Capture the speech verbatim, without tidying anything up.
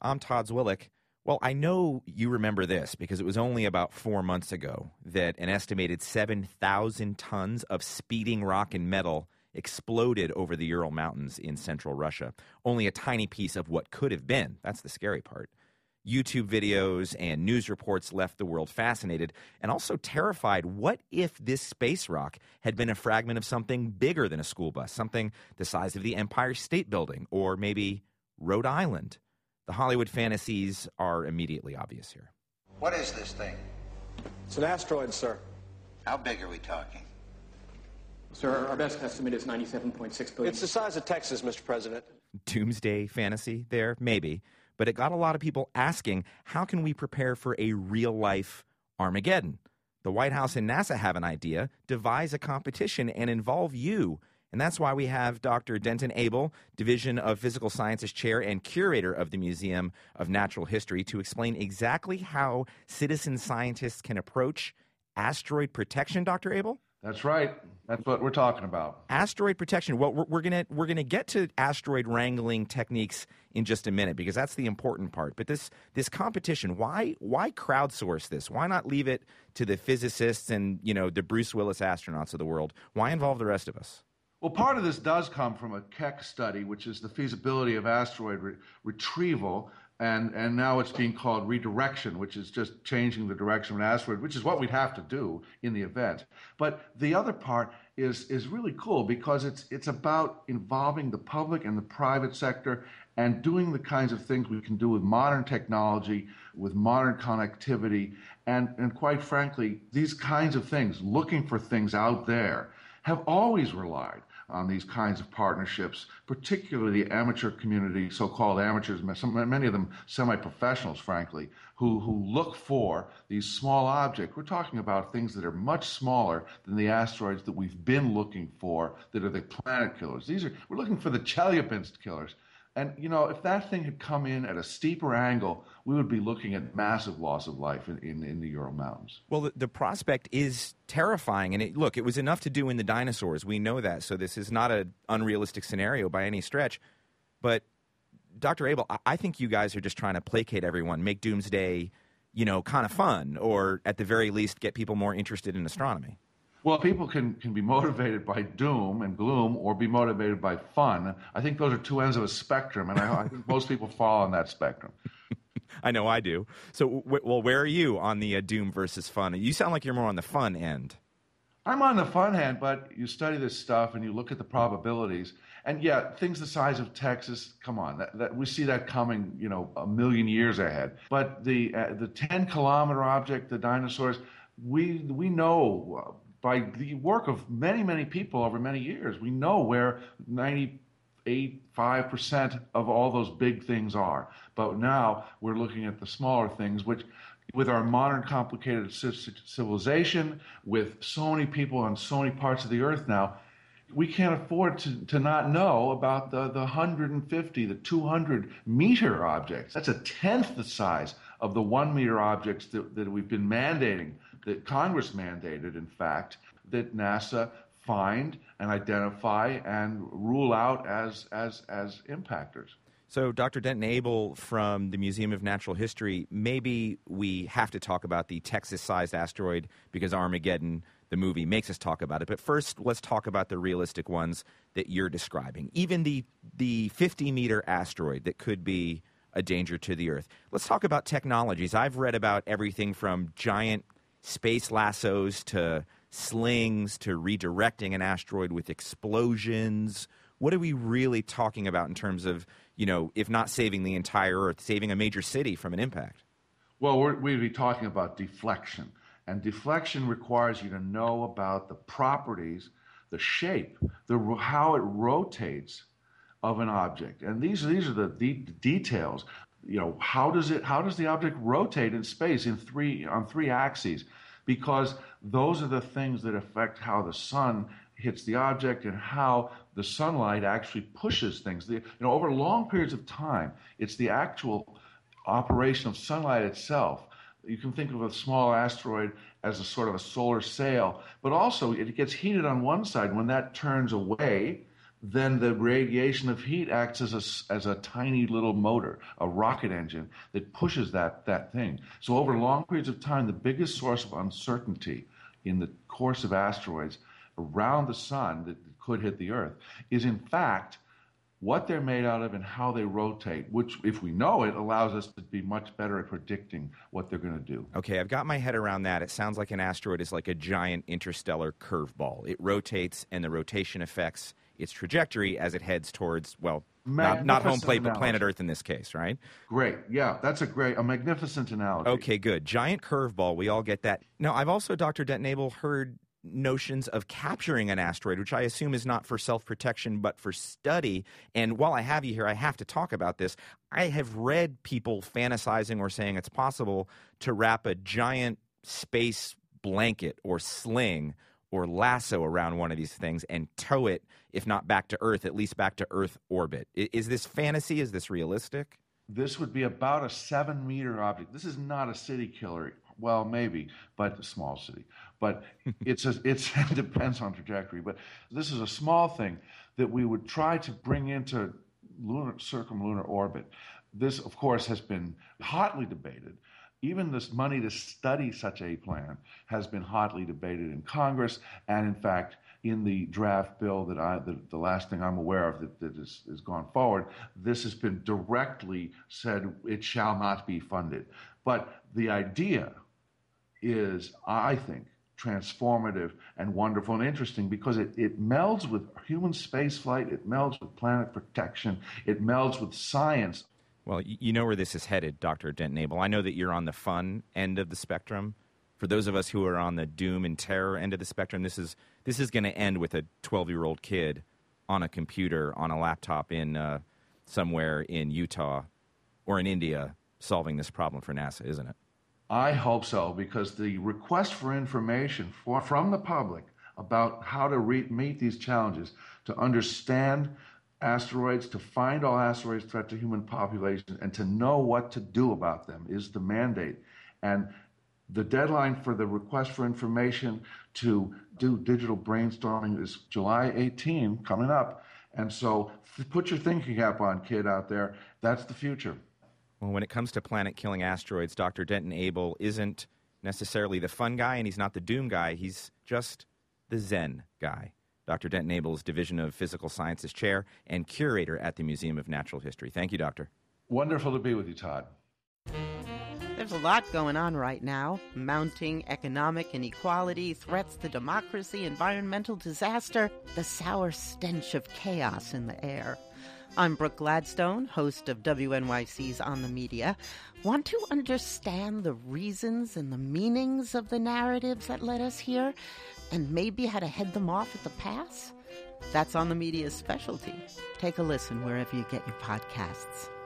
I'm Todd Zwillich. Well, I know you remember this because it was only about four months ago that an estimated seven thousand tons of speeding rock and metal exploded over the Ural Mountains in central Russia. Only a tiny piece of what could have been. That's the scary part. YouTube videos and news reports left the world fascinated and also terrified. What if this space rock had been a fragment of something bigger than a school bus, something the size of the Empire State Building, or maybe Rhode Island? The Hollywood fantasies are immediately obvious here. What is this thing? It's an asteroid, sir. How big are we talking? Sir, our best estimate is ninety-seven point six billion. It's the size of Texas, Mister President. Doomsday fantasy there? Maybe. But it got a lot of people asking, how can we prepare for a real-life Armageddon? The White House and NASA have an idea: devise a competition and involve you. And that's why we have Doctor Denton Abel, Division of Physical Sciences Chair and Curator of the Museum of Natural History, to explain exactly how citizen scientists can approach asteroid protection, Doctor Abel? That's right. That's what we're talking about. Asteroid protection. Well, we're, we're gonna we're gonna get to asteroid wrangling techniques in just a minute because that's the important part. But this this competition, why why crowdsource this? Why not leave it to the physicists and, you know, the Bruce Willis astronauts of the world? Why involve the rest of us? Well, part of this does come from a Keck study, which is the feasibility of asteroid re- retrieval, and, and now it's being called redirection, which is just changing the direction of an asteroid, which is what we'd have to do in the event. But the other part is is really cool because it's it's about involving the public and the private sector and doing the kinds of things we can do with modern technology, with modern connectivity, and, and quite frankly, these kinds of things, looking for things out there, have always relied on these kinds of partnerships, particularly the amateur community, so-called amateurs, some, many of them semi-professionals, frankly, who, who look for these small objects. We're talking about things that are much smaller than the asteroids that we've been looking for, that are the planet killers. These are, we're looking for the Chelyabinsk killers. And, you know, if that thing had come in at a steeper angle, we would be looking at massive loss of life in, in, in the Ural Mountains. Well, the, the prospect is terrifying. And, it, look, it was enough to do in the dinosaurs. We know that. So this is not an unrealistic scenario by any stretch. But, Doctor Abel, I, I think you guys are just trying to placate everyone, make Doomsday, you know, kind of fun, or at the very least get people more interested in astronomy. Well, people can, can be motivated by doom and gloom or be motivated by fun. I think those are two ends of a spectrum, and I, I think most people fall on that spectrum. I know I do. So, w- well, where are you on the uh, doom versus fun? You sound like you're more on the fun end. I'm on the fun end, but you study this stuff and you look at the probabilities. And, yeah, things the size of Texas, come on, that, that, we see that coming, you know, a million years ahead. But the uh, the ten-kilometer object, the dinosaurs, we we know... Uh, by the work of many, many people over many years, we know where ninety-eight, five percent of all those big things are. But now we're looking at the smaller things, which with our modern complicated civilization, with so many people on so many parts of the earth now, we can't afford to, to not know about the, the one hundred fifty, the two hundred meter objects. That's a tenth the size of the one meter objects that, that we've been mandating, that Congress mandated, in fact, that NASA find and identify and rule out as as as impactors. So, Doctor Denton Abel from the Museum of Natural History, maybe we have to talk about the Texas-sized asteroid because Armageddon, the movie, makes us talk about it. But first, let's talk about the realistic ones that you're describing. Even the the fifty-meter asteroid that could be a danger to the Earth. Let's talk about technologies. I've read about everything from giant space lassos to slings to redirecting an asteroid with explosions. What are we really talking about in terms of, you know, if not saving the entire Earth, saving a major city from an impact? Well, we're, we'd be talking about deflection. And deflection requires you to know about the properties, the shape, the how it rotates of an object. And these, these are the, the details. You know, how does it how does the object rotate in space in three on three axes? Because those are the things that affect how the sun hits the object and how the sunlight actually pushes things. The, you know, over long periods of time, it's the actual operation of sunlight itself. You can think of a small asteroid as a sort of a solar sail, but also it gets heated on one side. When that turns away, then the radiation of heat acts as a, as a tiny little motor, a rocket engine that pushes that, that thing. So over long periods of time, the biggest source of uncertainty in the course of asteroids around the sun that could hit the Earth is, in fact, what they're made out of and how they rotate, which, if we know it, allows us to be much better at predicting what they're going to do. Okay, I've got my head around that. It sounds like an asteroid is like a giant interstellar curveball. It rotates, and the rotation affects its trajectory as it heads towards, well, not, not home plate, but planet Earth in this case, right? Great. Yeah, that's a great, a magnificent analogy. Okay, good. Giant curveball. We all get that. Now, I've also, Doctor Denton-Abel, heard notions of capturing an asteroid, which I assume is not for self-protection but for study. And while I have you here, I have to talk about this. I have read people fantasizing or saying it's possible to wrap a giant space blanket or sling or lasso around one of these things and tow it, if not back to Earth, at least back to Earth orbit. Is this fantasy? Is this realistic? This would be about a seven-meter object. This is not a city killer. Well, maybe, but a small city. But it's a, it's, it depends on trajectory. But this is a small thing that we would try to bring into lunar, circumlunar orbit. This, of course, has been hotly debated. Even this money to study such a plan has been hotly debated in Congress, and in fact, in the draft bill that I, the, the last thing I'm aware of that, that is, is gone forward, this has been directly said it shall not be funded. But the idea is, I think, transformative and wonderful and interesting because it, it melds with human spaceflight, it melds with planet protection, it melds with science. Well, you know where this is headed, Doctor Denton-Abel. I know that you're on the fun end of the spectrum. For those of us who are on the doom and terror end of the spectrum, this is this is going to end with a twelve-year-old kid on a computer, on a laptop in uh, somewhere in Utah or in India solving this problem for NASA, isn't it? I hope so, because the request for information for, from the public about how to re- meet these challenges, to understand asteroids, to find all asteroids threat to human populations, and to know what to do about them is the mandate. And the deadline for the request for information to do digital brainstorming is July eighteenth, coming up. And so put your thinking cap on, kid out there. That's the future. Well, when it comes to planet-killing asteroids, Doctor Denton-Abel isn't necessarily the fun guy, and he's not the doom guy. He's just the Zen guy. Doctor Denton-Abel is Division of Physical Sciences Chair and Curator at the Museum of Natural History. Thank you, Doctor. Wonderful to be with you, Todd. There's a lot going on right now. Mounting economic inequality, threats to democracy, environmental disaster, the sour stench of chaos in the air. I'm Brooke Gladstone, host of W N Y C's On the Media. Want to understand the reasons and the meanings of the narratives that led us here, and maybe how to head them off at the pass? That's On the Media's specialty. Take a listen wherever you get your podcasts.